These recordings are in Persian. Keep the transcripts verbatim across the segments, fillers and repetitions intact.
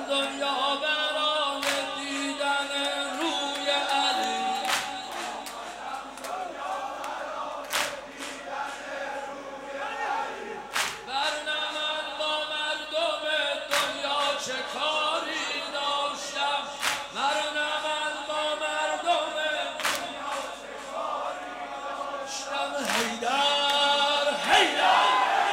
دنیا برای دیدن روی علی ورنه من با مردم دنیا چه کاری داشتم ورنه من با مردم دنیا چه کاری داشتم حیدر حیدر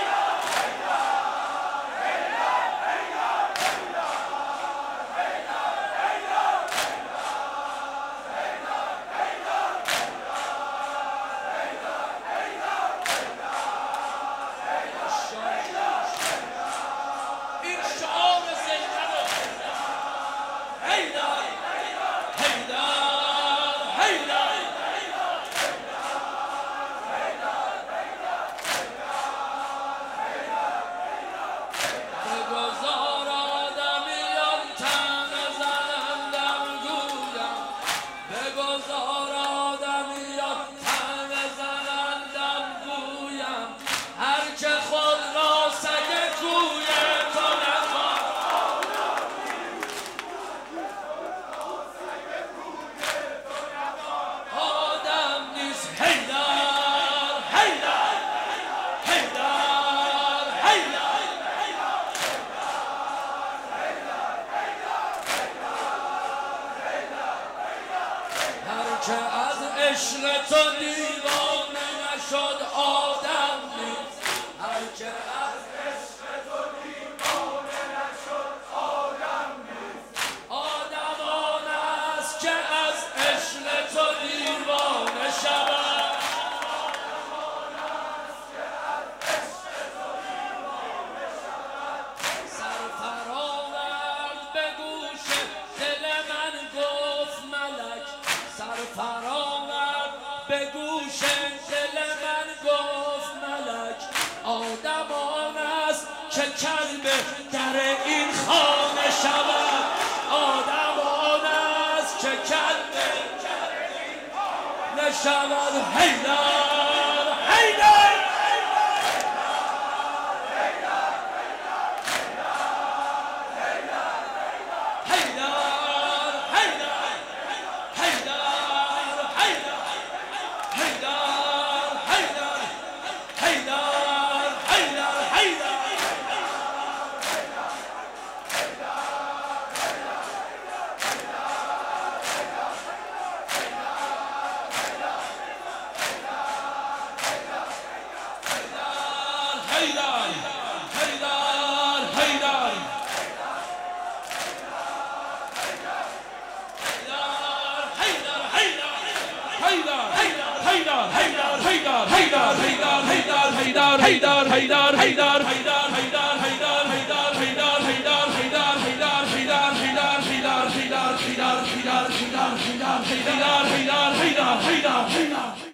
که از عشق تو دیوانه نشد آدم نیست هر که از عشق تو دیوانه نشد آدم نیست آدم آن است که از عشق تو دیوانه شود آدم آن است که از عشق تو دیوانه شود سرفراورد به گوش دل من گفت ملک سرفراورد به گوش دل من گفت ملک آدم آن است که کلب در این خانه شود آدم آن است که کلب در این خانه شود حیدر حیدر Hey,